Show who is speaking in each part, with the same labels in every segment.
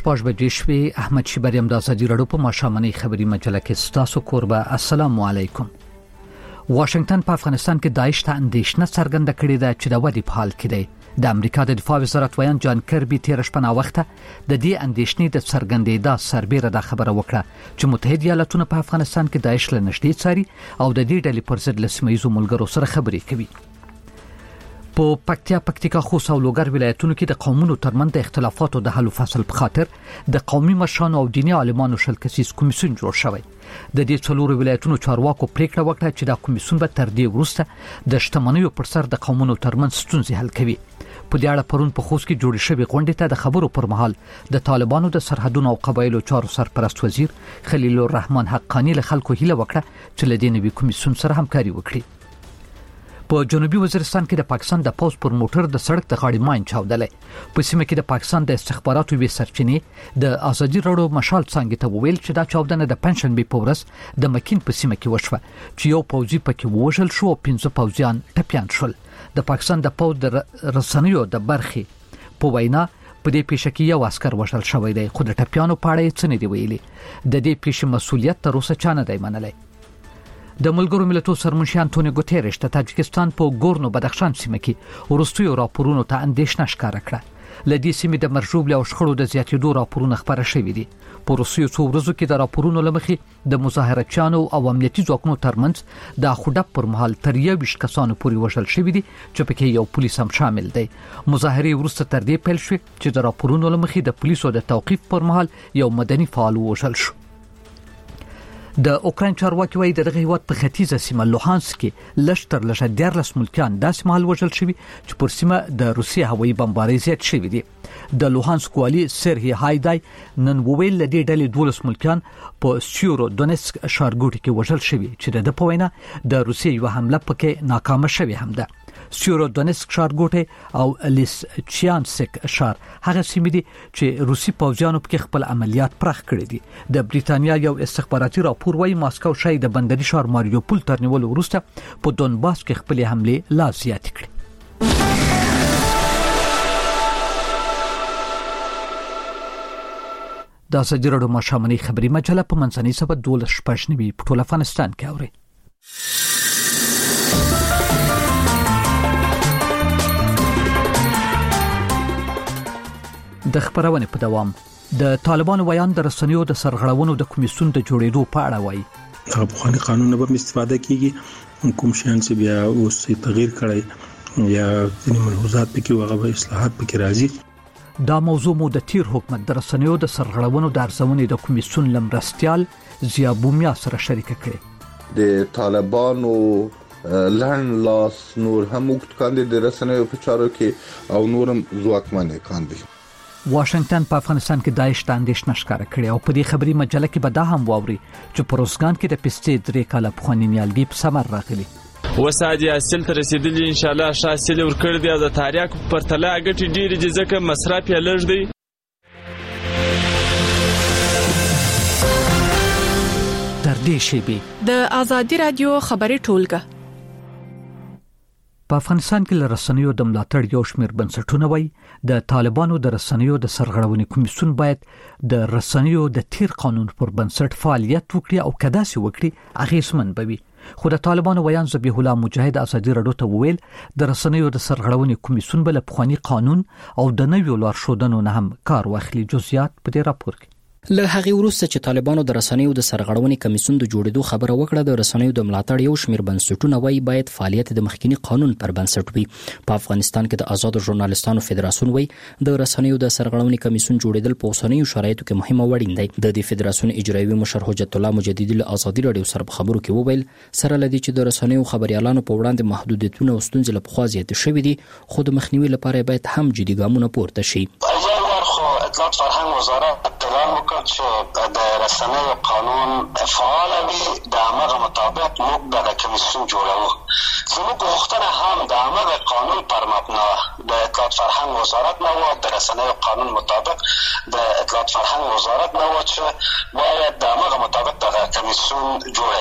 Speaker 1: شپږ بجې شوې. احمد شیبریم د ازادي راډیو په ماښامنۍ خبري مجله کې ستاسو کوربه. السلام علیکم. واشنگټن په افغانستان کې داعش ته اندېښنه څرګنده کړې ده چې د ودې په حال کې دی. د امریکا د دفاع وزارت ویان جان کربي تیر شپه نا وخته د دې اندېښنې د څرګندېدا سربېره د خبره وکړه چې متحده ایالاتونه په افغانستان کې داعش له نږدې څاري او د دې ډلې پر ضد له سیمه ییزو ملګرو سره خبرې کوي. په پکتیکا خوست او لوګر ولایتونو کې د قومونو ترمنځ د اختلافاتو د حل او فصل په خاطر د قومي مشرانو او دیني عالمانو شل کسیز کمیسیون جوړ شوی. د دې څلورو ولایتونو چارواکو پریکړه وکړه چې دا کمیسیون به تر دې وروسته د شتمنیو پر سر د قومونو ترمنځ ستونزې حل کوي. په دې اړه پرون په خوست کې جوړ شوی غونډه ته د خبرو پر مهال د طالبانو د سرحدونو او قبایلو چارو سرپرست وزیر خلیل الرحمن حقانی له خلکو هیله وکړه چې له دې نوي کمیسیون سره همکاري وکړي. په جنوبي وزیرستان کې د پاکستان د پوز پر موټر د سړک د غاړې ماین چاودلې. په سیمه کې د پاکستان د استخباراتو وی سرچینې د ازادي راډیو مشال څنګه ته ویل چې دا چاودنه د پنځشنبه په ورځ د مکین په سیمه کې وشوه چې یو پوځي پکې وژل شو او 15 پوځیان ټپيان شول. د پاکستان د پوز د رسنیو د برخې په وینا په دې پیښه کې یو عسكر وژل شوی دی خو د ټپيانو په اړه څه نه دی ویلي. د دې پیښې مسؤلیت تر اوسه چا نه دی منلی. د ملګرو ملتونو سرمنشي انټونیو ګوتيريش د تاجکستان په ګورنو بدخشان سیمه کې وروستیو راپورونو ته اندېښنه ښکاره کړه. لدې سیمې د مرجوب او شخړو د زیاتېدو راپورونه خبره شوې دي. په روسیو څو ورځو کې د راپورونو لمخې د مظاهراتچیانو او امنیتي ځواکونو ترمنځ د خډپ پر مهال تر 20 کسانو پورې وژل شوي دي چې پکې یو پولیس هم شامل دی. مظاهرې وروسته تر دې پیل شوې چې د راپورونو لمخې د پولیسو د توقيف پر مهال یو مدني فعال وژل شو. د اوکراین چارواکي وايي دغه هیواد په ختیځه سیمه لوهانسک کې لشتر 14 ملکیان داسې مهال وژل شوي چې پر سیمه د روسیې هوایي بمبارۍ زیات شوي دي. د لوهانسک والی سرهی هایدای نن ویل د دې ډلې 12 ملکیان په سیورو دونیتسک ښارګوټي کې وژل شوي چې د پوینه د روسیې یو حمله پکې ناکامه شوې هم ده. سیورو دونیتسک ښارګوټي او لیسچیانسک ښار هغه سیمې دي چې روسي پوځیانو پکې خپل عملیات پراخ کړي دي. د بریتانیا یو استخباراتي راپور وايي ماسکو شاید د بندري ښار ماریوپول تر نیولو وروسته په دونباس کې خپل حمله لا زیات کړي. د ازادي راډیو ماښامنۍ خبري مجله په منځنۍ سبا 12:15 په ټول افغانستان کې اوري. د خبرونه په دوام د طالبانو ویان د رسنیو د سرغړونو د کمیسیون د جوړېدو په اړه وایي.
Speaker 2: هغه په قانون قانون به استفاده کیږي کوم شیان چې بیا اوس تغییر کړي یا ځینې ملحوظات پکې هغه اصلاحات پکې راځي.
Speaker 1: دا موضوع مو د تیر حکومت د رسنیو د سرغړونو د ارزونې د کمیسیون لمرستيال ضیا بومیا سره شریک کړي.
Speaker 3: د طالبانو لړن لاس نور هم وخت کاندي د رسنیو په چارو کې او نورم ځواکمنه کاندي.
Speaker 1: واشنگټن په افغانستان کې داعش ته اندېښنه ښکاره کړې او په دې خبري مجله کې به دا هم واوري چې په روزګان کې د پستې 3 کاله پخواني نیالګي په ثمر راغلي.
Speaker 4: وسادي اصل ته رسیدلی ان شاء الله شاسل ورکړ دی د تاریخ پر تلا غټي ډېر ځکه مصرف یې لږ دی.
Speaker 1: تر دې شی
Speaker 5: د ازادي رادیو خبري ټولګه
Speaker 1: په افغانستان کې رسنیو د ملاتړ یو شمېر بنسټونه وایي د طالبانو د رسنیو د سرغړونې کمیسیون باید د رسنیو د تیر قانون پر بنسټ فعالیت وکړي او کداسي وکړي اغیزمن بوي. خو د طالبانو ویان ذبیح الله مجاهد ازادي راډیو ته ویل د رسنیو د سرغړونې کمیسیون بل پخوانی قانون او د نویو لارښودنو نه هم کار واخلي. جزئیات په دې راپور کې.
Speaker 6: له هغه وروسته چې طالبانو د رسنیو د سرغړونې کمیسیون د جوړېدو خبره وکړه د رسنیو د ملاتړ یو شمېر بنسټونه وایي باید فعالیت د مخکینی قانون پر بنسټ وي. په افغانستان کې د آزاد ژورنالیستانو فدراسیون وایي د رسنیو د سرغړونې کمیسیون جوړېدل په اوسنیو شرایطو کې مهمه وړاندې دی. د دې فدراسیون اجرایوي مشر حجت الله مجددي له آزادي راډیو سره په خبرو کې وویل سره لدی چې د رسنیو خبريالانو په وړاندې محدودیتونه او ستونزې له پخوا زیات شوې دي خو د مخنیوي لپاره باید هم جدي ګامونه پورته شي.
Speaker 7: اطلاعات فرهنګ وزارت اعلان وکړ چې د رسنیو قانون فعال وي د هغه مطابق موږ د کمیسیون جوړو. زموږ غوښتنه هم د هغه قانون پر مبنا د اطلاعات فرهنګ وزارت نه و د رسنیو قانون مطابق د اطلاعات فرهنګ وزارت نه و چې باید د هغه مطابق د کمیسیون جوړ کړي.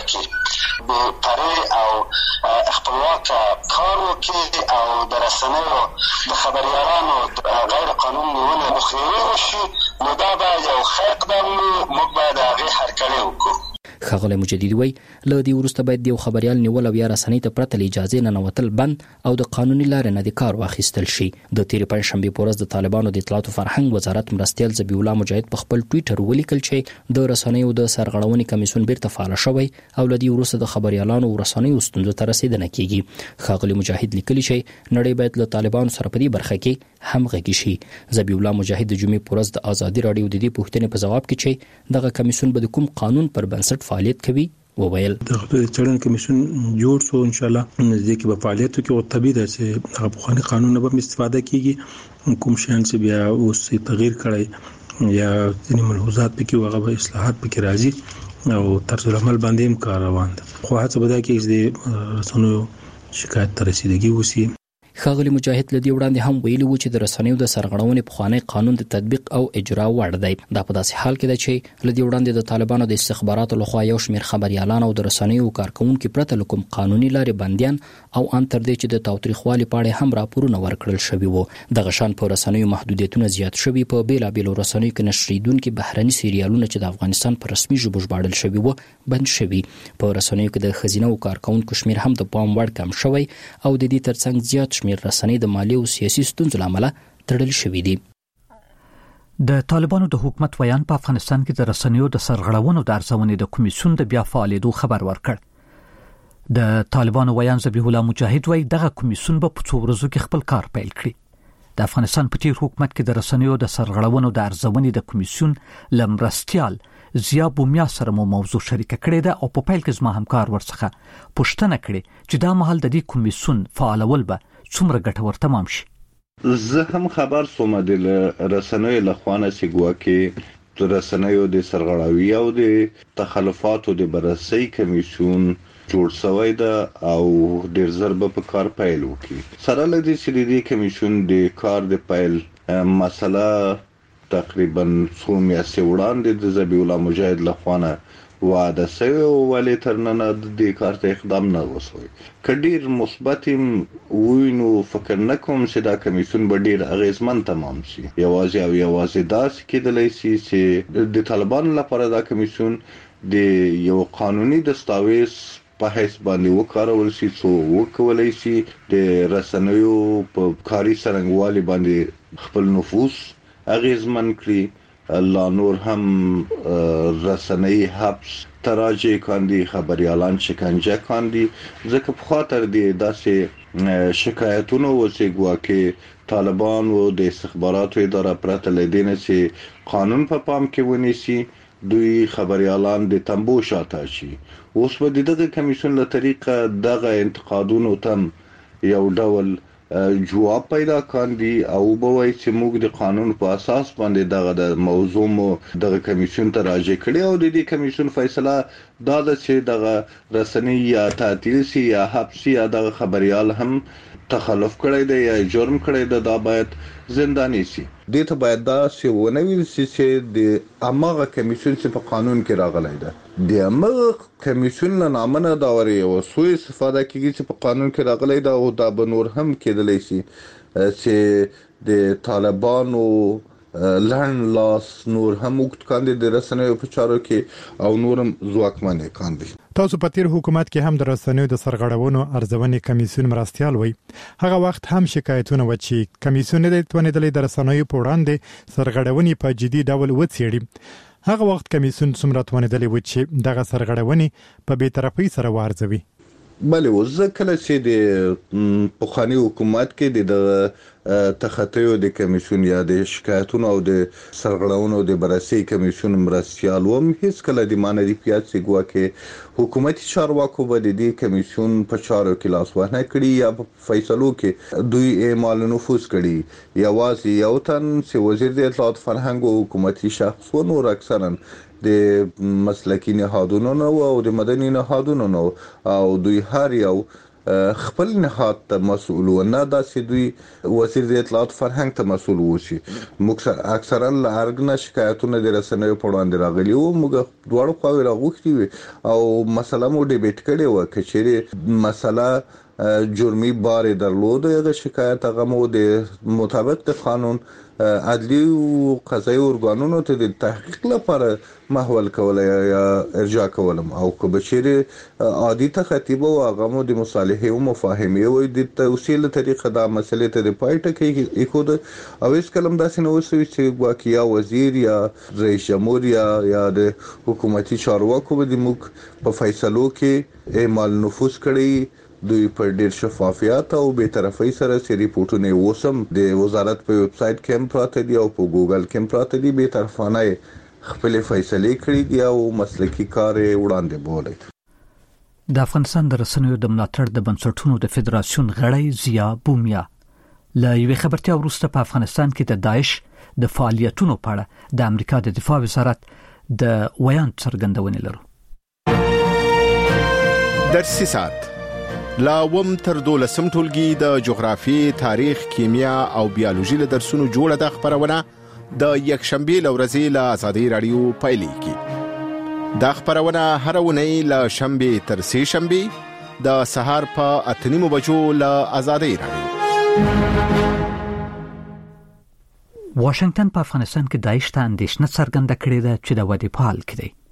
Speaker 7: به پرې او خپلواک کار وکړي او د رسنیو د خبریالانو غیر قانوني نیولې مخنیوی وشي، نو دا به یو ښه اقدام وي. موږ باید د هغې هرکلی وکړو.
Speaker 6: ښاغلی مجددي وایي له دې وروسته باید د یو خبریال نیول او یا رسنۍ ته پرته له اجازې ننوتل بند او د قانوني لارې نه د کار واخیستل شي. د تېرې پنجشنبې په ورځ د طالبانو د اطلاعاتو فرهنګ وزارت مرستیال ذبیح الله مجاهد په خپل ټویټر ولیکل چې د رسنیو د سرغړونې کمیسیون بیرته فعال شوی او له دې وروسته د خبریالانو او رسنیو ستونزو ته رسیدنه کیږي. ښاغلی مجاهد لیکلي چې نړۍ باید له طالبانو سره په دې برخه کې همغږي شي. ذبیح الله مجاهد د جمعې په ورځ د ازادي راډیو د دې پوښتنې په جواب کې چې دغه کمیسیون به د کوم قانون پر بنسټ فعالیت کوي وویل
Speaker 2: د چړن کمیسیون جوړ شو ان شاء الله نزدیک په فعالیتو کې او طبيعي ده چې هغه بخاني قانون به استفاده کیږي. کوم شان چې بیا اوس تغییر کړی یا ځینې ملحوظات پکې هغه به اصلاحات پکې راځي او طرز العمل باندې هم کار روان ده. خو هڅه به دا کې چې رسنیو شکایت ته رسیدګي وشي.
Speaker 6: ښاغلی مجاهد له دې وړاندې هم ویلي و چې د رسنیو د سرغړونې پخوانی قانون د تطبیق او اجرا وړ دی. دا په داسې حال کې ده چې له دې وړاندې د طالبانو د استخباراتو لخوا یو شمېر خبریالان او د رسنیو کارکونکو پرته له کوم قانوني لارې بندیان او ان تر دې چې د تاوتریخوالي په اړه هم راپورونه ورکړل شوي وو. دغه شان په رسنیو محدودیتونه زیات شوي. په بیلابیلو رسنیو کې نشریدونکو بهرني سریالونه چې د افغانستان په رسمي ژبو ژباړل شوي وو بند شوي. په رسنیو کې د ښځینه کارکونکو شمېر هم د پام وړ کم شوی او د دې ترڅنګ زیات شمېر رسنۍ د مالي او سیاسي ستونزو لامل تړل شوې دي.
Speaker 1: د طالبانو د حکومت ویان په افغانستان کې د رسنیو د سرغړونو د ارزونې د کمیسیون د بیا فعالیدو خبر ورکړ. د طالبانو ویان ذبیح الله مجاهد وایي دغه کمیسیون به په څو ورځو کې خپل کار پیل کړي. د افغانستان په تیر حکومت کې د رسنیو د سرغړونو د ارزونې د کمیسیون لمرستیال ضیا بومیا سره مو موضوع شریک کړې ده او په پیل کې زما همکار ورڅخه پوښتنه کړې چې دا مهال د دې کمیسیون فعالول به څومره ګټور تمام شي.
Speaker 3: زه هم خبر سوم د رسنیو لخوانه سیګواکي د رسنیو د سرغړاوي او د تخلفاتو د بررسي کمیسیون جوړ شوی ده او ډیر زر په کار پیل وکړي. سره لدی چې د کمیسیون د کار د پیل مسله تقریبا څو میاشتې وړاندې د ذبیح الله مجاهد لخوانه وعده شوی او ولې تر نن د کار ته اقدام نه وشوی. کډیر مثبت وینو فکر نکوم چې دا کمیسیون به ډیر اغیزمن تمام شي. یوازې داسې کېدلی شي چې د طالبانو لپاره دا کمیسیون د یو قانوني دستاویز په حیث باندې وکارول شي څو وکولای شي د رسنیو په کاري څرنګوالي باندې خپل نفوذ اغیزمن کړي. لا نور هم رسنۍ حبس تراجع کاندي، خبريالان شکنجه کاندي. ځکه په خاطر دی داسې شکایتونه وسیګوا کې طالبان او د استخباراتو اداره پرته لیدنه چې قانون په پام کې ونیسي دوی خبريالان د تنبو شاته شي. اوس په دغه کمیسیون له طریقه دغه انتقادونو تم یو ډول جواب پیدا کاندي او به وایي چې موږ د قانون په اساس باندې دغه د موضوع مو دغه کمیسیون ته راځي کړي او د دې کمیسیون فیصله دا ده چې دغه رسنۍ یا تعطیل سي یا حبس یا دغه خبريال هم تخلف کړی دی یا جرم کړی دی دا باید زنداني سي. دې ته باید دا څه ونوي چې د امغه کمیسیون چې په قانون کې راغلی دی د امغه کمیسیون نه نامنه دا وري او سوء استفاده کیږي چې په قانون کې راغلی دی او دا به نور هم کېدلی شي چې د طالبانو لړن لاس نور هم وکټ کاندي د رسنیو په چارو کې او نورم ځواکمن کاندي.
Speaker 8: تاسو په تیر حکومت کې هم د رسنیو د سرغړونو ارزونې کمیسیون مرستیال وي. هغه وخت هم شکایتونه و چې کمیسیون د توانیدلې د رسنیو په وړاندې سرغړونې په جدي ډول وڅېړي. هغه وخت کمیسیون څومره توانیدلې و چې دغه سرغړونې په بی‌طرفۍ سره وارزوي.
Speaker 3: بله وزه کله چې د پخوانی حکومت کې د تخطیو د کمیسیون یا د شکایتونو او د سرغړونو د بررسي کمیسیون مرستیال وم هیڅ کله د مانری پیاڅ ګوا کې حکومتي چارواکو به د دې کمیسیون په چارو کې لاس وهنه کړی یا په فیصلو کې دوی اعمال نفوذ کړي. یوازې یو تن چې وزیر د اطلاعات فرهنګ او حکومتي شخص و نور اکثرا د مسلکی نهادونو او د مدني نهادونو او دوی هر یو خپل نهاد ته مسؤل و نه داسې دوی وزیر د اطلاعات فرهنګ ته مسؤل وشي. موږ اکثرا لارګنه شکایتونه د رسنیو په وړاندې راغلي او موږ دواړو خواوې راغوښتي وي او مسله مو ډیبیټ کړې و کچېرې مسله جرمي بار درلود یا شکایت هغه مو د مطابق د قانون عدلی او قضایي ارګانونو ته د تحقیق لپاره محول کولای یا ارجاع کولم او که بچیرې عادي تخطیب او هغه مو د مصالحه او مفاهمه او د توصیل طریقه دا مسلې ته د پایټه کې اخود او اس کلم داسې نو وسوي چې واقعیا وزیر یا رئیس جمهور یا د حکومتي چارواکو به موږ په فیصلو کې اعمال نفوذ کړي. دوی په ډیر شفافیت او به طرفي سره سری ریپورتونه وسم د وزارت په ویب سټ کې پراته دي او په ګوګل کې پراته دي. به طرفانه خپل فیصله کړې دي او مسلکي کار وړاندې بوله.
Speaker 1: د افغانستان د رسنیو د ملاتړ د بنسټونو د فدراسیون غړی زیا بومیا له یوې خبرتیا وروسته په افغانستان کې د داعش د فعالیتونو په اړه د امریکا د دفاع وزارت د ویان څرګندونې لرو.
Speaker 9: درسي سات لاوم تر 12 ټولګي د جغرافي، تاریخ، کیمیا او بیولوژي له درسونو جوړه د خبرونه د یکشنبه لورځي له آزادۍ رادیو پایلیږي. دا خبرونه هر ونی له شنبه تر سه شنبه د سهار په 8:30 بجو له آزادۍ رادیو.
Speaker 1: واشنگټن په افغانستان کې داعش ته اندېښنه څرګنده کړې ده چې د ودې په حال کې دی.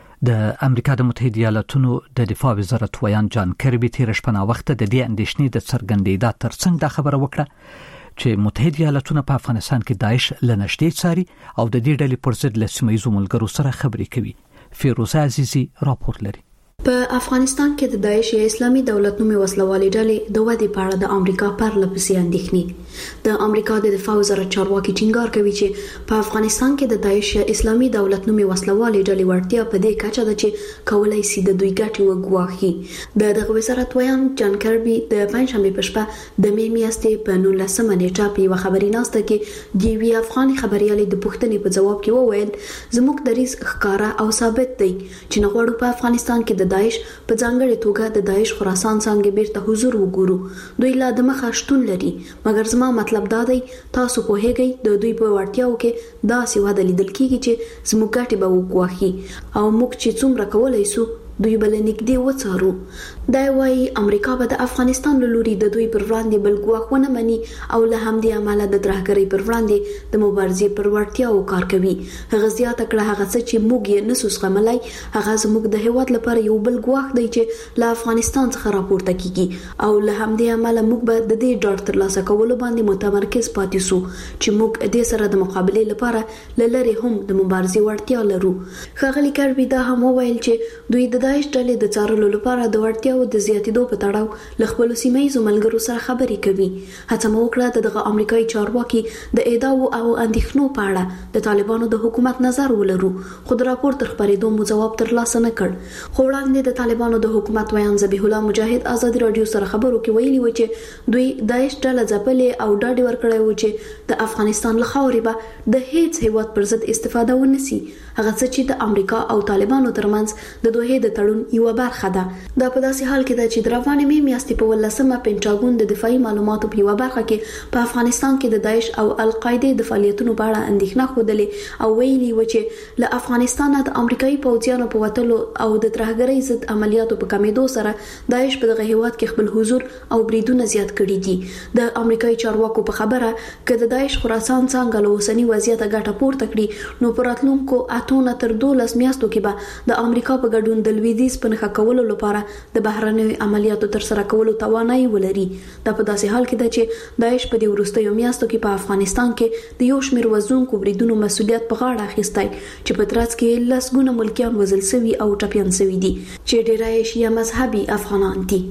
Speaker 1: د امریکا د متحده ایالاتونو د دفاع وزارت ویان جان کربي تیر شپه وخت د دې اندېښنې د څرګندېدا ترڅنګ دا خبره وکړه چې متحده ایالاتونه په افغانستان کې داعش لنشټې څاري او د دې ډلې پر ضد له سیمه‌ییزو ملګرو سره خبرې کوي. فیروزه عزیزی راپور لري.
Speaker 10: په افغانستان کې د داعش یا اسلامي دولت نومي وسلوالې ډلې د ودې په اړه د امریکا پرله پسې اندېښنې. د امریکا د دفاع وزارت چارواکي ټینګار کوي چې په افغانستان کې د داعش یا اسلامي دولت نومي وسلوالې ډلې ورتیا په دې کچه ده چې کولای شي د دوی ګټې وګواهي. دغه وزارت ویان جان کربي د پنځشنبه په شپه د می میاشتې په 19 نیټه په یو خبري ناسته کې د وی افغاني خبريالې د پوښتنې په جواب کې وویل زموږ دریځ ښکارا او ثابت دی چې نغواړو په افغانستان کې د داعش په ځانګړي توګه د داعش خراسان څنګه بیرته حضور وګورو. دوی لا د مخه شتون لري مګر زما مطلب دا دی تاسو په هیګي د دوی په ورتیاو کې دا سیواده لیدل کیږي چې زموږ ګټې به وګواهي او موږ چې څومره کولای شو دوی بل نږدې وڅارو. دا وايي امریکا به د افغانستان له لوري د دوی پر وړاندې بل ګواښونه مني او له همدې عمله د ترهګرۍ پر وړاندې د مبارزې پر وړتیاو کار کوي. هغه زیاته کړه هغه څه چې موږ یې نسو زغملای هغه زموږ د هیواد لپاره یو بل ګواښ دی چې له افغانستان څخه راپورته کیږي او له همدې عمله موږ به د دې ډاډ ترلاسه کولو باندې متمرکز پاتې شو چې موږ دې سره د مقابلې لپاره لری هم د مبارزې وړتیا لرو. ښاغلي کربي دا هم وویل چې دوی د داعش ډلې د څارلو لپاره د وړتیاو د زیاتېدو په تړاو له خپلو سیمه‌ییزو ملګرو سره خبرې کوي. هڅه مو وکړه دغه امریکایي چارواکي د ادعاو او اندېښنو په اړه د طالبانو د حکومت نظر ولرو خو د راپور تر خبرېدو مو جواب ترلاسه نه کړ. خو وړاندې د طالبانو د حکومت ویان ذبیح الله مجاهد آزادي رادیو سره خبرو کې ویلي و چې دوی داعش ډله ځپلې او ډاډ ورکړی و چې د افغانستان له خاورې به د هیڅ هیواد پر ضد استفاده ونشي. هغه څه چې د امریکا او طالبانو ترمنځ د دوه د تړون یو برخه ده. دا په داسې حال کې ده چې د روانې می میاشتې په 18مه پینټاګون د دفاعي معلوماتو په یو برخه کې په افغانستان کې د داعش او القاعده د فعالیتونو په اړه اندېښنه خوده او ویلي و چې له افغانستان د امریکایي پوځیانو په وټلو او د ترهګرۍ ضد عملیاتو په کمیدو سره داعش په دغه هیواد کې خپل حضور او بریدونه زیات کړي دي. د امریکایي چارواکو په خبره کې د داعش خراسان څنګه له اوسنی وضعیت ګټه پورته کړي نو پر راتلونکو 8 تر 12 میاشتو کې به د امریکا په ګډون د لویدیځ په نښه کولو لپاره د بهرنیو عملیاتو تر سره کولو توانایي ولري. دا په داسې حال کې ده چې داعش په دې وروستیو میاشتو کې په افغانستان کې د یو شمېر وژونکو بریدونو مسؤلیت په غاړه اخیستی چې په ترڅ کې لسګونه ملکیان وژل شوي او ټپیان شوي دي چې ډیری یې شیعه مذهبي افغانان دي.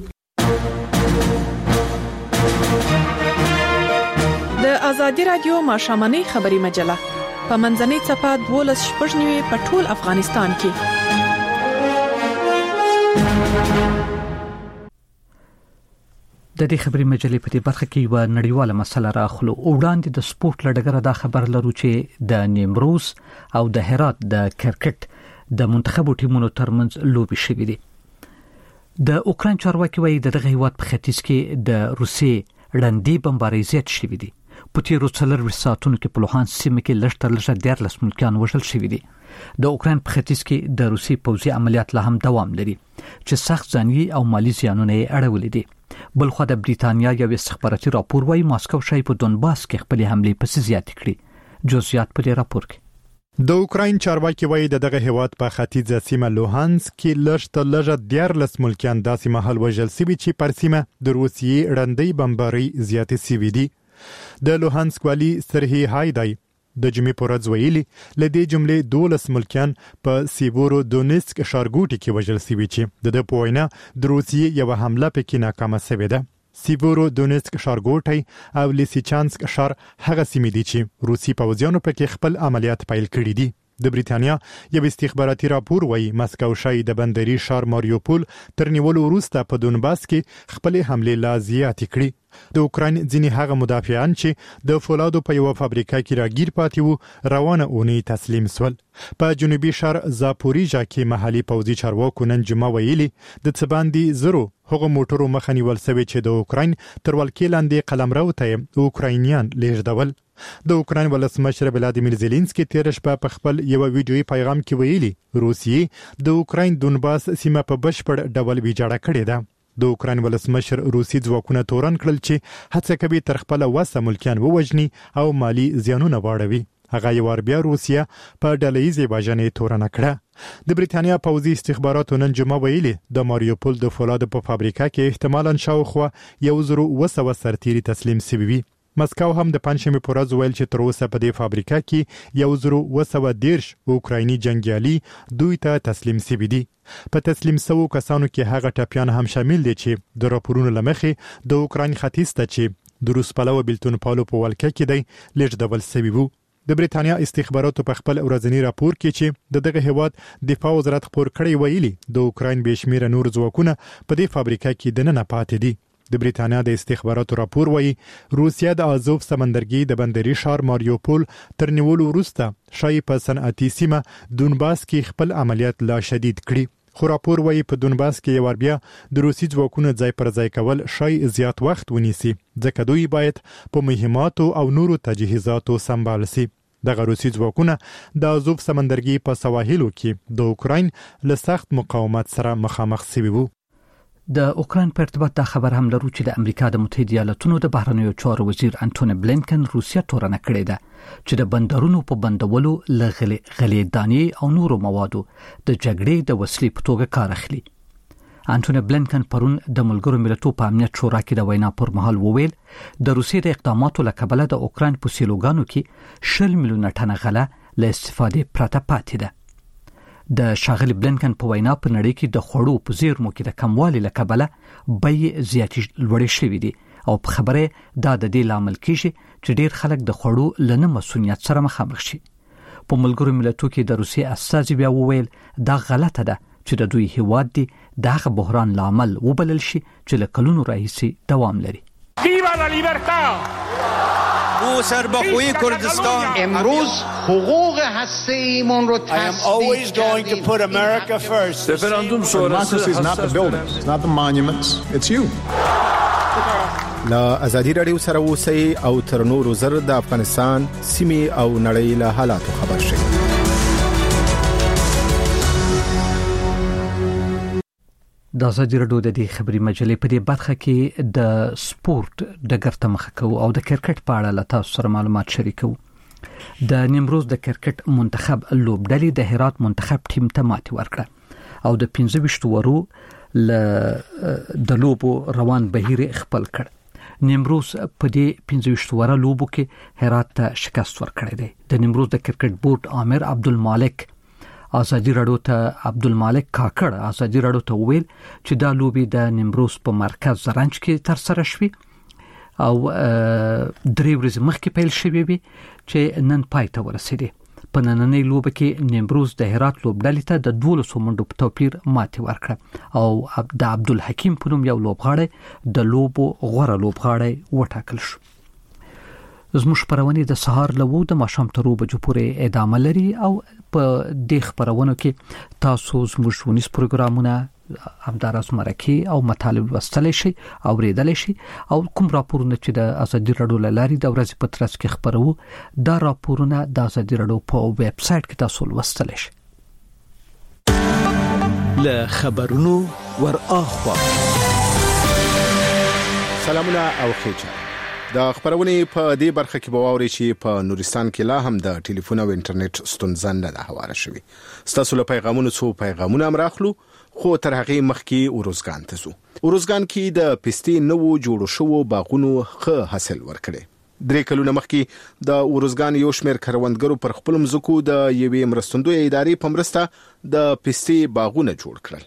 Speaker 5: د ازادي رادیو ماشامنۍ خبري مجله په منځنۍ صفحه 12 په ټول افغانستان کې.
Speaker 1: د دې خبري مجلې په دې برخه کې یو نړیواله مسله راخلو. وړاندې د سپورت لړګره دا خبر لرو چې د نیمروز او د هرات د کرکټ د منتخبو ټیمونو ترمنځ لوبي شوې دي. د اوکرين چارواکي وایي دغه هیواد په ختیځ کې د روسي رندي بمبارۍ زیات شوې دي. په تیرو 4 ساعتونو کې په لوهانس سیمه کې لږ تر لږه 14 ملکیان وژل شوي دي. د اوکرين په ختیځ کې د روسي پوځي عملیات لا هم دوام لري چې سخت ځاني او مالی زیانونه یې اړولې دي. بلخو د بریتانیا یو استخباراتي راپور وایي ماسکو شای په دونباس کې خپل حملې پسې زیات کړي. جزئیات په دې راپور کې
Speaker 8: د اوکرين چارواکي وایي دغه هیواد په ختیځه سیمه لوهانس کې لږ تر لږه 14 ملکیان داسې محل وژل شوي چې پر سیمه د روسي رندي بمبارۍ زیاتې شوي دي. د لوهانسک والی سرهی هایدای د جمعې پر ورځ ویلي لدې جملې 12 ملکیان په سیورو دونیسک ښارګوټي کې وژل شوي چې د پوینا د روسي یو حمله پکې ناکامه شوې ده. سیورو دونیسک ښارګوټي او لیسیچانسک ښار هغه سیمې دي چې روسي پوځیانو پکې خپل عملیات پیل کړي دي. د بریتانیا یو استخباراتي راپور وایي ماسکو شای د بندري ښار ماریوپول تر نیولو وروسته په دونباس کې خپل حملې لا زیاتې کړې. د اوکرين ځینې هغه مدافعان چې د فولادو په یو فابریکه کې راګیر پاتې وو روانه اونۍ تسلیم شول. په جنوبي ښار زاپوریژا کې محلي پوځي چارواکو نن جمعه ویلي د څباندې زرو هغه موټرو مخه نیول شوی چې د اوکرين تر ولکې لاندې قلمرو ته اوکراینیان لیږدول. د اوکرين ولسمشر ولادیمیر زيلنسکي تیر شپه په خپل یو ویډیويي پیغام کې ویلي روسیې د اوکرين دونباس سیمه په بشپړ ډول ویجاړه کړې ده. د اوکرين ولسمشر روسي ځواکونه تورن کړل چې هڅه کوي تر خپل وسه ملکیان ووجني او مالی زیانونه واړوي. هغه یو بیا روسیا په ډلهیزې واژنې تورن کړه. د بریتانیا پوځي استخباراتو نن جمعه ویلي د ماریوپول د فولادو په فابریکه کې احتمالاً شاوخوا 1200 سرتیري تسلیم شوي وي. مسکو هم د پنځمې پر ورځ ویل چې تر اوسه په دې فابریکه کې 1210 اوکرایني جنگیالي دوی ته تسلیم شوي دي. په تسلیم شوو کسانو کې هغه ټاپیان هم شامل دي چې د راپورونو لمخې د اوکراین ختیځ ته چې د روس پلوه بیلتون پالو په ولکه کې دی لیږدول شوي وو. د بریتانیا استخباراتو په خپل ورځنی راپور کې چې دغه هیواد دفاع وزارت خبر کړی ویلي د اوکراین بشمیره نور ځواکونه په دې فابریکه کې دننه پاتې دي. د بریتانیا د استخباراتو راپور وایي روسیا د آزوف سمندرګي د بندري ښار ماریوپول تر نیولو وروسته شای په صنعتي سیمه دونباس کې خپل عملیات لا شدید کړي. خو راپور وایي په دونباس کې یو بیا د روسي ځواکونو ځای پر ځای کول شای زیات وخت ونیسي ځکه دوی باید په مهماتو او نورو تجهیزاتو سمبال شي. دغه روسي ځواکونه د آزوف سمندرګي په سواحلو کې د اوکراین له سخت مقاومت سره مخامخ شوي وو.
Speaker 1: د اوکرين په ارتباط دا خبر هم لرو چې د امریکا د متحده ایالاتونو د بهرنیو چارو وزیر انټونی بلینکن روسیا تورنه کړې ده چې د بندرونو په بندولو لغلې دانی او نورو موادو د جګړې د وسیلې په توګه کار اخلي. انټونی بلینکن پرون د ملګرو ملتونو په امنیت شورا کې د وینا پر مهال وویل د روسیې د اقداماتو لکبله د اوکرين په سیلوګانو کې 10 میلیونه ټنه غله له استفادې پرته پاتې ده. د شاغلی بلینکن په وینا په نړۍ کې د خوړو په زیرمو کې د کموالي لکبله بیې زیاتې لوړې شوې دي او په خبره دا د دې لامل کیږي چې ډیر خلک د خوړو لنه مسؤلیت سره مخامخ شي. په ملګرو ملتونو کې د روسي استازي بیا وویل دا غلطه ده چې د دوی هیواد دی دغه بحران لامل وبلل شي چې له کلونو راهیسي دوام لري.
Speaker 11: ویوا لا لیبرتا
Speaker 12: او سربخوی کردستان
Speaker 11: امروز حقوق هسته‌ایمون رو
Speaker 12: I am always going to put America first.
Speaker 13: Referendum sonrası is not the buildings, it's not the monuments, it's you.
Speaker 9: لا ازادي رادیو سره اوسئ او تر نورو زر د افغانستان سیمې او نړۍ له حالاتو خبر شئ.
Speaker 1: د ازادي رادیو د دې خبري مجلې په دې برخه کې د سپورت د ګرته مخ کو او د کرکټ په اړه له تاسو سره معلومات شریکو. د نیمروز د کرکټ منتخب لوبډلې د هرات منتخب ټیم ته ماتې ورکړه او د 25 ورو د لوبو روان بهیر خپل کړ. نیمروز په دې 25 ورو لوبو کې هرات ته شکست ورکړی دی. د نیمروز د کرکټ بورډ عامر عبدالمالک ازادي رادیو ته عبدالمالک کاکړ ازادي رادیو ته ویل چې دا لوبي د نیمروز په مرکز زرنج کې تر سره شوې او درې ورځې مخکې پیل شوې وي چې نن پای ته ورسېدې. په نننۍ لوبه کې نیمروز د هرات لوبډلې ته د 12 منډو په توپیر ماتې ورکړه او د عبدالحکیم په نوم یو لوبغاړی د لوبو غوره لوبغاړی وټاکل شو. زموږ خبرونه د سهار له 2 د ماښام تر 2 بجو پورې ادامه لري او په دې خبرونو کې تاسو زموږ ونیس پروګرامونه همدارس مرکه او مطالب وستل شي او ریدل شي او کوم راپورونه چې د ازادي رادیو لاري د ورځې په ترڅ کې خبرو دا راپورونه د ازادي رادیو په ویب سټ کې تاسو ولوستل شي.
Speaker 14: له خبرونو ور اخوا
Speaker 9: سلامونه او خیچه د خبرونې په دې برخه کې بواوري چې په نورستان کې لا هم د ټلیفون او انټرنیټ ستونزه نه ده هواره شوې. ستاسو له پیغامونو څو پیغامونه امراخلو خو تر هغه مخکې اروزګان ته سو. اروزګان کې د پستې نوو جوړو شوو باغونو ښه حاصل ورکړي. 3 کلونه مخکې د اروزګان یو شمېر کروندګرو پر خپل مزکو د یوې مرستندوی ادارې په مرسته د پستې باغونه جوړ کړل.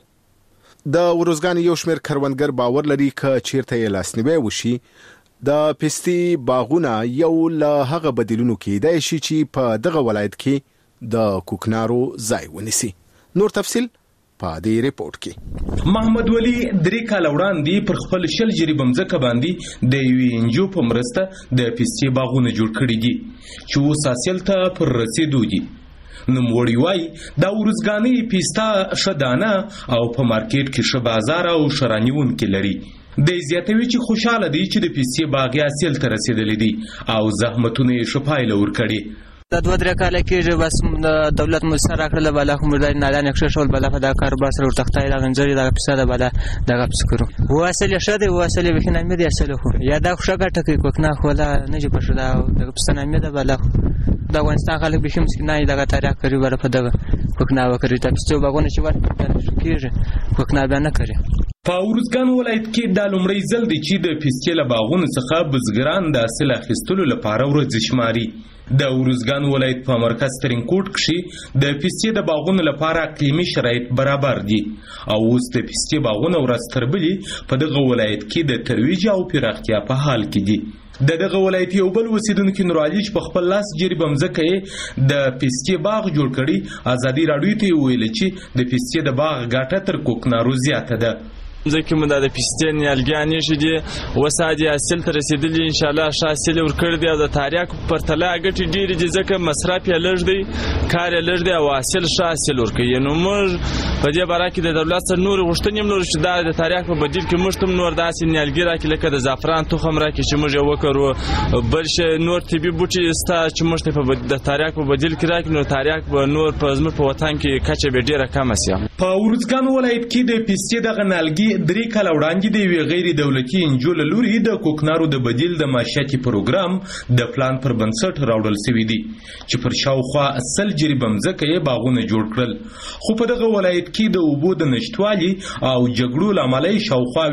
Speaker 9: د اروزګان یو شمېر کروندګر باور لري چې چیرته یې لاسنیوي وشي د پستې باغونه یو له هغه بدیلونو کې دی چې په دغه ولایت کې د کوکنارو ځای ونیسي. نور تفصیل په دې ریپورت کې.
Speaker 15: محمد ولی 3 کال وړاندې پر خپل شل جری بمزکه باندې د یو انجو په مرسته د پستې باغونه جوړ کړي دي چې اوس حاصل ته پر رسیدو دي. نوموړي وایي د اروزګاني پستا شدانه او په مارکیټ کې ش بازار او شرانیون کې لري. د زیاتوي چې خوشاله دي چې د پستې باغ حاصل ته رسیدلې دي او زحمتونه یې شپایله ورکړي.
Speaker 16: د 2-3 کال کې بس د دولت مستر راکړل بالا کوم ډای نه لانه ښه شول بالا په دا کاروبار سره ورتختای دا غنځري دا پساده بالا دا پس کړو واصله شته واصله به نه مې دي اصله خو یا دا خوشا ګټه کوي کوکنه خو لا نه جوړ شو دا پسنه مې دا بالا دا افغانستان خلک به هم سکنای دا تاریخ کوي بالا په دا کوکنه وکړي تاسو باغونه چې ورته کیږي کوکنه به نه کوي.
Speaker 15: په اروزګان ولایت کې د لومړی ځل دی چې د پستې له باغونو څخه بزګران د حاصل اخیستلو لپاره ورځ شماري. د اروزګان ولایت په مرکز ترینکوټ کې د پستې د باغونو لپاره اقلیمي شرایط برابر دي او اوس د پستې باغونه ورځ تر بلې په دغه ولایت کې د ترویج او پراختیا په حال کې دي. دغه ولایت یو بل اوسیدونکو نورعلی په خپل لاس جری بمزکه د پستې باغ جوړ کړي ازادي راډیو ته ویل چې د پستې د باغ ګټه تر کوکنارو زیاته ده.
Speaker 4: ځکه موږ د پستې نیالګیانې شې وسادي حاصل ته رسیدلی ان شاء الله حاصل ورکړ دی او د تاریخ پر تله ګټي ډېری دي ځکه مصرف یې لږ دی کار یې لږ دی او حاصل ورکوي. نو موږ په دې باره کې د دولت سره نور غوښتنې نور چې د تاریخ په بدیل کې موږ تم نور داسې نیالګي راکړي لکه د زعفران تخم راکړي چې موږ یې وکړو بل شي نور طبي بوټي ستا چې موږ ته په د تاریخ په بدیل کې راکړي نو تاریخ به نور په زموږ په وطن کې کچه به ډیره کم شي.
Speaker 15: په اروزګان ولایت کې د پستې د غنالګي 3 کال وړاندې د یو غیر دولتي انجو لوري د کوکنارو د بدیل د معاشيتي پروګرام د پلان پر بنسټ راوړل شوی دی چې پر شاوخوا 100 جری بمزکه یې باغونه جوړ کړل. خو په دغه ولایت کې د اوبو د نشټوالي او جګړو لامل شاوخوا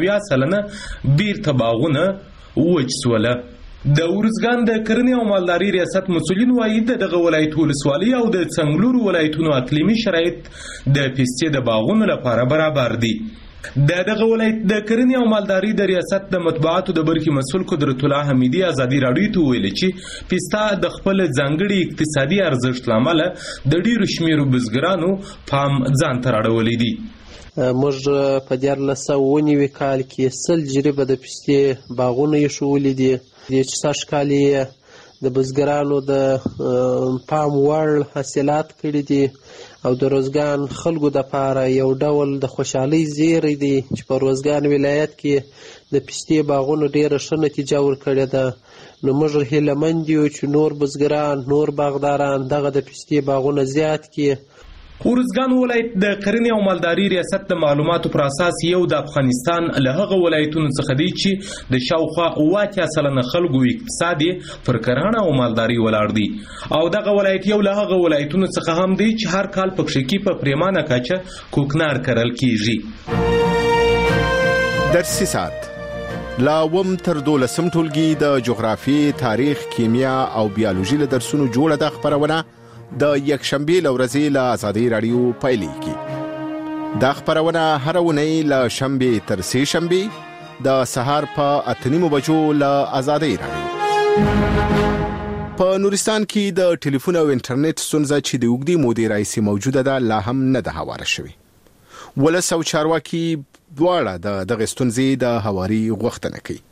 Speaker 15: 20% بیرته باغونه وچسوله. د اروزګان د کرنې او مالداري ریاست مسؤلین وایي دغه ولایت ولسوالۍ او د څنګلورو ولایتونو اقلیمي شرایط د پستې د باغونو لپاره برابر دي. دغه ولایت د کرنې او مالداري د ریاست د مطبوعاتو د برخې مسؤل قدرت الله حمیدي ازادي راډیو ته ویل چې پستا د خپل ځانګړي اقتصادي ارزښت لامل د ډیرو شمیرو بزګرانو پام ځان ته راړولې دي.
Speaker 17: موږ په 1990 کال کې 100 جریبه د پستې باغونه یې شولې دي چې سږ کال یې د بزګرانو د پام وړ حاصلات کړي دي او د روزګان خلکو د پاره یو ډول د خوشحالۍ زیری دی چې په روزګان ولایت کې د پستې باغونو ډیره ښه نتیجه ورکړې ده. نو موږ هیلهمند یو چې نور بزګران نور باغداران دغه د پستې باغونه زیات کړي.
Speaker 15: اروزګان ولایت د کرنې او مالداري ریاست د معلوماتو پر اساس یو د افغانستان له هغه ولایتونو څخه دی چې د شاوخوا 80% خلکو اقتصادي پر کرنه او مالداري ولاړ دي او دغه ولایت یو له هغه ولایتونو څخه هم دی چې هر کال پکې کې په پریمانه کچه کوکنار کرل کیږي.
Speaker 9: درسي سات لا وم تر 12 ټولګي د جغرافي تاریخ کیمیا او بیولوژي له درسونو جوړه د خبرونه د یکشنبه لورځي له ازادي رادیو پایلې کی. دا خبرونه هر ونې له شنبه تر سه شنبه د سهار په 8:30 بجو له ازادي رادیو. په نورستان کې د ټلیفون او انټرنیټ ستونزه چې د وګړي مودې رئیسي موجوده ده لا هم نه ده هواره شوې. ولس او چارواکي دواړه د دغه ستونزې د هواري غوښتنه کوي.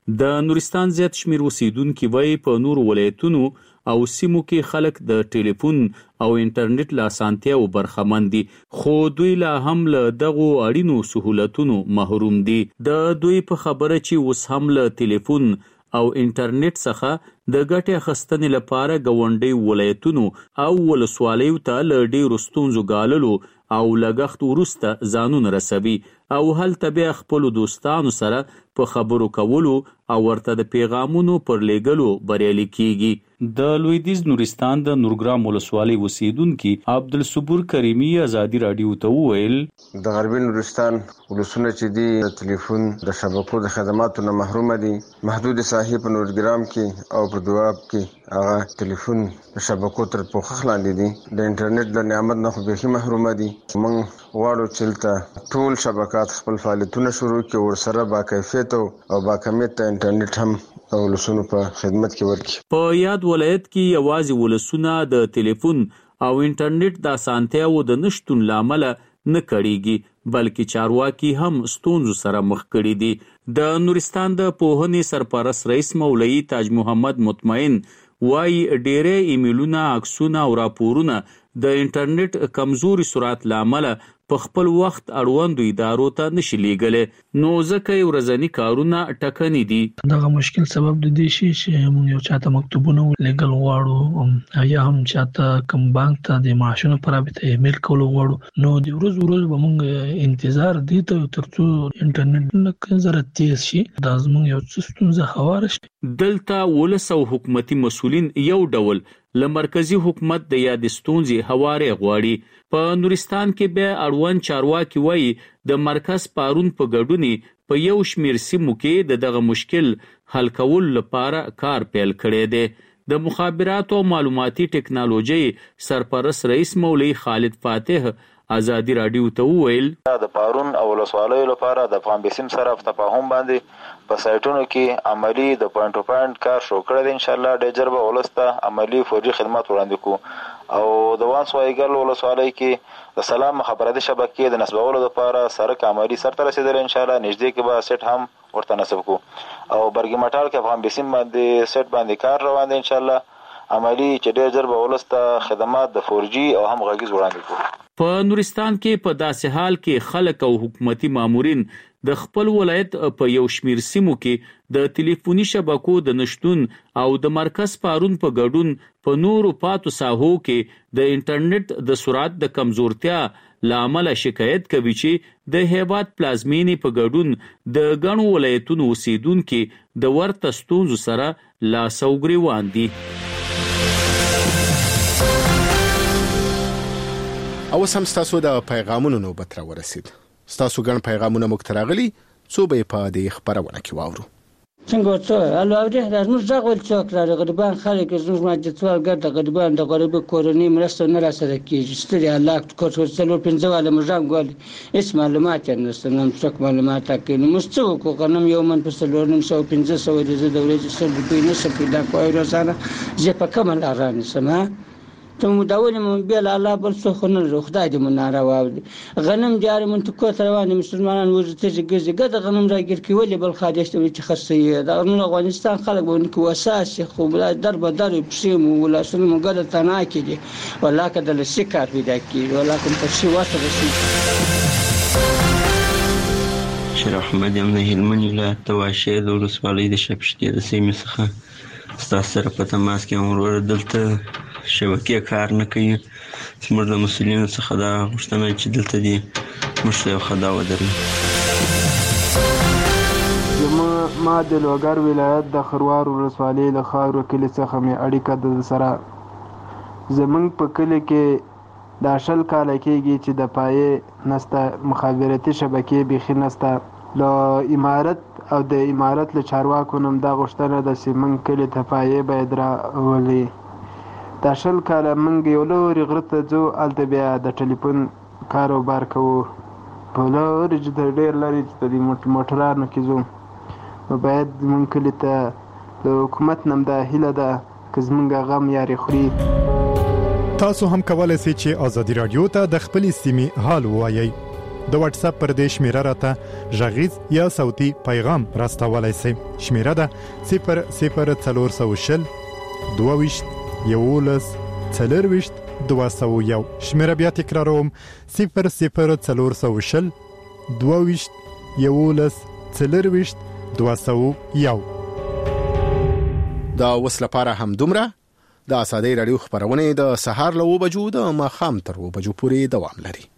Speaker 18: د نورستان زیات شمیر اوسیدونکو وایي په نورو ولایتونو او سیمو کې خلک د ټلیفون او انټرنیټ له اسانتیاو برخمن دي، خو دوی لا هم له دغو اړینو سهولتونو محروم دي. د دوی په خبره چې اوس هم له ټلیفون او انټرنیټ څخه د ګټې اخیستنې لپاره ګاونډي ولایتونو او ولسوالیو ته له ډېرو ستونزو ګاللو او لګښت وروسته ځانونه رسوي او هلته بیا خپلو دوستانو سره په خبرو کولو او ورته د پیغامونو پر لیږلو بریالي کیږي. د لویدیځ نورستان د نورګرام ولسوالۍ اوسیدونکي عبدالصبور کریمي ازادي راډیو ته وویل
Speaker 19: د غربي نورستان ولسونه چې دي د ټلیفون د شبکو د خدماتو نه محروم دي. محدود ساحې په نورګرام کې او په دواب کې هغه ټلیفون د شبکو تر پوښښ لاندې دي. د انټرنیټ د نعمت نه خو بیخي محروم دي. موږ غواړو چې دلته ټول شبکات خپل فعالیتونه شروع کړي، ورسره با کیفیت او با کمیت انټرنیټ هم ولسونو په خدمت کې ورکړي.
Speaker 18: په یاد ولایت کې یوازې ولسونه د ټلیفون او انټرنیټ د اسانتیاو د نشتون لامل نه کړيږي، بلکې چارواکي هم ستونزو سره مخ کړي دي. د نورستان د پوهنې سرپرست رئیس مولوي تاج محمد مطمئن وايي ډېرې ایمیلونه، عکسونه او راپورونه د انټرنیټ کمزوري سرعت لامل په خپل وخت اړوندو ادارو ته نشي لیږلی، نو ځکه یې ورځني کارونه ټکني دي.
Speaker 20: دغه مشکل سبب د دې شي چې موږ یو چاته مکتوبونه لیږل غواړو یا هم چاته کوم بانک ته د معاشونو په رابطه ایمیل کول غواړو، نو د ورځ به موږ انتظار دي ته تر څو انټرنیټ لکه زره تیز شي، دا زموږ یو څه ستونزه هواره شي.
Speaker 18: دلته ولس او حکومتي مسؤلین یو ډول له مرکزی حکومت د یاد ستونزې هواره غواړي. په نورستان کې بیا اړوند چارواکي وایي د مرکز پارون په ګډون په یو شمیر سیمو کې دغه مشکل حل کول لپاره کار پیل کړی دی. د مخابراتو او معلوماتي ټکنالوژي سرپرست رئیس مولوي خالد فاتح ازادي راډیو ته وویل
Speaker 21: د پارون او ولسوالیو لپاره د افغان بسم سره په تفاهم باندې په سایټونو کې عملی د پوینټ ټو پوینټ کار شروع کړی دی. ان شاء الله ډېر ژر به ولسته عملی فوجي خدمات وړاندې کوو او د وانس وایګل ولسوالۍ کې د سلام مخابراتي شبکې د نصبولو لپاره سرک عملی سرته رسیدلی. ان شاء الله نږدې کې به سیټ هم ورته نصب کوو او برګي مټال کې افغان بسم باندې سیټ باندې کار روان دی. ان شاء الله عملی چې ډېر ژر به ولسته خدمات د 4G او هم غږیز وړاندې کوو.
Speaker 18: په نورستان کې په داسې حال کې خلک او حکومتي مامورین د خپل ولایت په یو شمیر سیمو کې د ټلیفوني شبکو د نشټون او د مرکز پارون په ګډون په نورو پاتو ساحو کې د انټرنیټ د سرعت د کمزورتیا لامل شکایت کوي چې د هیواد پلازمینې په ګډون د غنو ولایتونو اوسیدونکو د ورته ستونزو سره لاس او ګریوان دي.
Speaker 9: او سم ستاسو د پیغامونو نوبت را ورسید. ستاسو ګڼ پیغامونه موږ ته راغلي، څو به په دې خبرونه کې واورو.
Speaker 22: څنګه څه الوابره د موږ ځغول څوک را غریبان خلک زموږ ماجتوال ګرد غریبان د غریب کورنۍ مرسته نه راسره کیږي. ستړي الله کوټ څلور پنځه واله مزام ګول هیڅ معلومات نه ستنم څوک معلومات کوي. موږ څه کو کنم یو من په څلور نیم سو 1500 د دولت سره په نه سپې دا کوي روزانه زه په کومه لارانه سم ته مداول من بیل الله بل څه خو نه خدای دې مناره واولي. غنم جاري من تکو روان مسلمانان ورته ګرځي ګد غنم راګر کې ولې بل خادش ته چې خرڅي دا نو افغانستان خلک باندې کو اساس خو بل در به در پسیم ولا سلم ګد تنا کې ولا کده لسکار پیدا کی ولا کوم په شی واسه شي.
Speaker 23: شیخ احمد یم نه هلمند ولایت تواشې د ولسوالۍ د شپشتي د سیمې څخه ستاسو سره په تماس کې امور دلته شبکې کار نه کوي. زموږ د مسؤلینو څخه دا غوښتنه چې دلته دي موږ ته یو خدا ودري.
Speaker 24: ما د لوګر ولایت د خروار ولسوالۍ له خاورو کلي څخه مې اړیکه د سره زمونږ په کلي کې دا شل کاله کېږي چې د پایې نسته مخابراتي شبکې بیخي نسته. له امارت او د امارت له چارواکو نم دا غوښتنه ده چې موږ کلي ته پایې باید راولي. دا شل کاله موږ یو لوري غره ته ځو، هلته بیا د ټلیفون کاروبار کوو. په لوري چې ډېر لرې چې د موټرانو کې ځو، نو باید موږ کلي ته د حکومت نم دا هیله ده که زموږ غم یاري خوري.
Speaker 8: تاسو هم کولای شئ چې ازادي رادیو ته د خپلې سیمې حال ووایئ. د واتس اپ پر دې شمیره راته غږیز یا صوتي پیغام راستولای شئ. شمیره ده 00420 22 11 40 201. شمیره بیا تکراروم 00420 22 11 40 201.
Speaker 9: دا اوس لپاره هم دومره. د ازادۍ راډیو خبرونه د سهار له 9 بجو د ماښام تر 2 بجو پورې دوام لري.